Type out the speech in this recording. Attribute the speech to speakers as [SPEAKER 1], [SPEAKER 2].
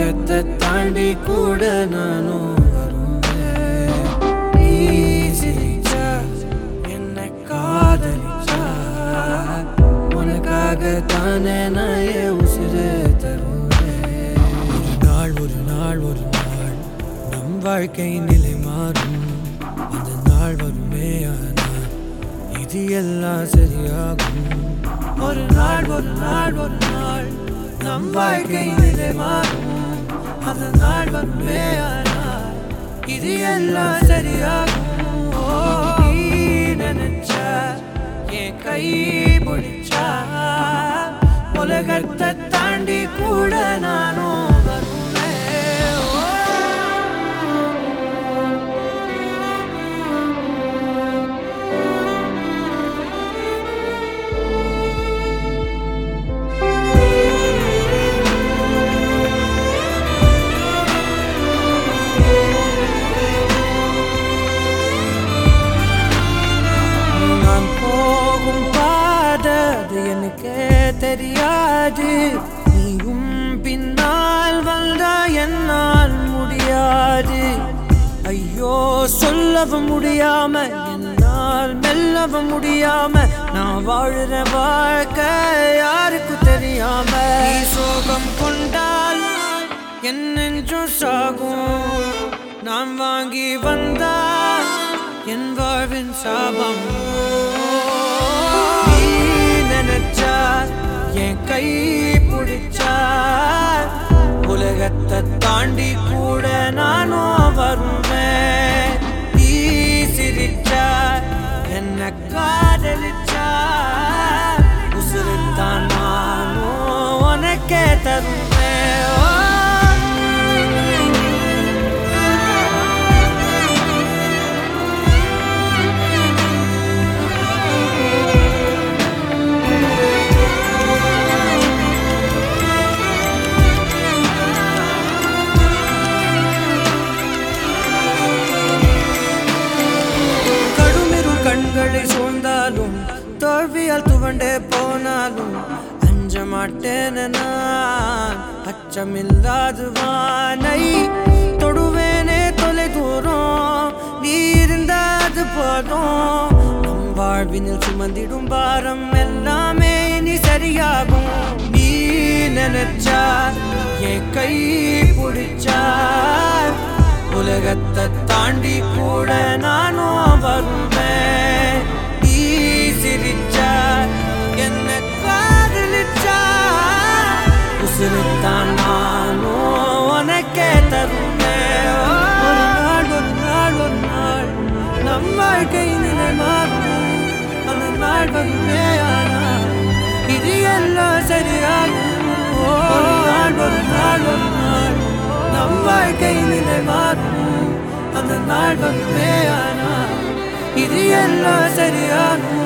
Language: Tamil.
[SPEAKER 1] உலகத்தை தாண்டி கூட நானும் வருவேன். நீ சிரிச்சா என்னை காதலிச்சா உனக்காக தானே நான் உசிரே தருவேன். ஒரு நாள் நம் வாழ்க்கை நிலை மாறும். அந்த நாள் வருமே ஆனால் இது எல்லாம் சரியாகும். ஒரு நாள் நம் வாழ்க்கை நிலை மாறும். அந்த நாள் வருமே ஆனால் இது எல்லாம் சரியாகும். நீ நினைச்சா என் கை பிடிச்சா உலகத்தை தாண்டி கூட நானும் வருவேன். எனக்கே தெரியாது நீயும் பின்னால் வந்தா என்னால் முடியாது. ஐயோ சொல்லவும் முடியாம என்னால் மெல்லவும் முடியாம நான் வாழுற வாழ்க்கை யாருக்கு தெரியாம. நீ சோகம் கொண்டால் என் நெஞ்சும் சாகும். நான் வாங்கி வந்தா என் வாழ்வின் சாபம். என் கை பிடிச்சார் உலகத்தை தாண்டி கூட நானும் வருவேன். நீ சிரிச்சார் என்ன காதலிச்சார் உசுருத்தான் நானும் உனக்கே தருவேன். சூழ்ந்தாலும் தோல்வியால் துவண்டே போனாலும் அஞ்ச மாட்டேன். நான் அச்சமில்லாது வானை தொடுவேனே தொலை தூரம். நீ இருந்தாது போதும். நம் வாழ்வினில் சுமந்திடும் பாரம் எல்லாமே இனி சரியாகும். நீ நினைச்சா என் கை பிடிச்சா உலகத்தை தாண்டி கூட நானும் வருவேன். நீ சிரிச்சா என்ன காதலிச்சா உசுருத்தான் நானும் உனக்கே தருவேன். ஒரு நாள் நம் வாழ்க்கை நிலை மாறும். அந்த நாள் வருமே ஆனால் இது எல்லாம் சரியாகும். ஒரு நாள் நம் வாழ்க்கை நிலை மாறும். அந்த நாள் வருமே ஆனால் இது எல்லாம் சரியாகும்.